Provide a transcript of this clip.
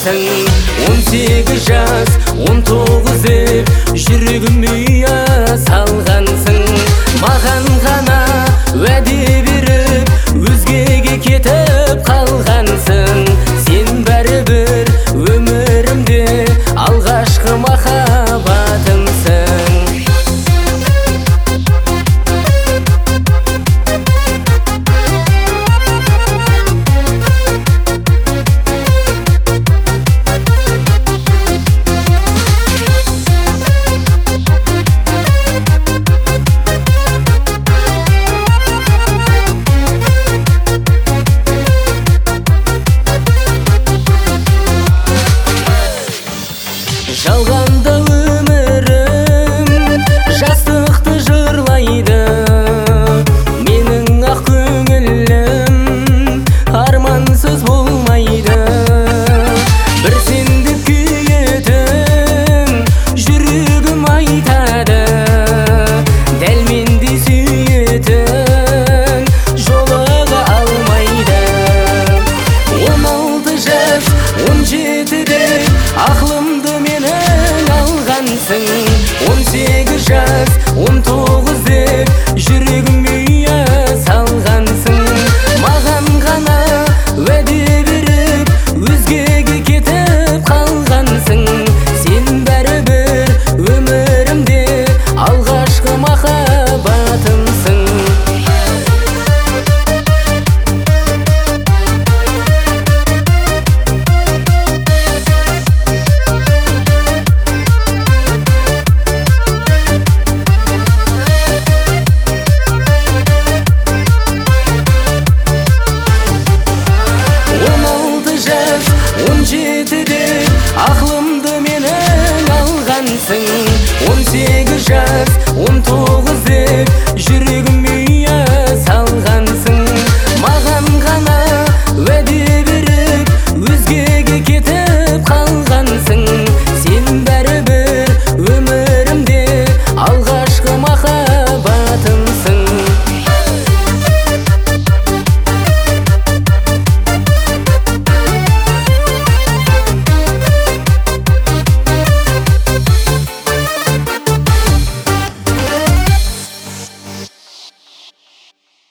қалғансың. 18 жас, 19 деп жүрегіме ұя салғансың. Маған ғана уәде беріп, өзгеге кетіп қалғансың. Сен бәрібір өмірімде алғашқы махаббатымсың. Жалғанда өмірім жастықты жырлайды. Менің ақ көңілім армансыз болмайды. Бір сенді күйетін жүрегім айтады. Дәл менде сүйетін жолыға алмайды. 16 жас, 17-де ақлымды менің алғансың. 18 жас, 19 деп жүрегім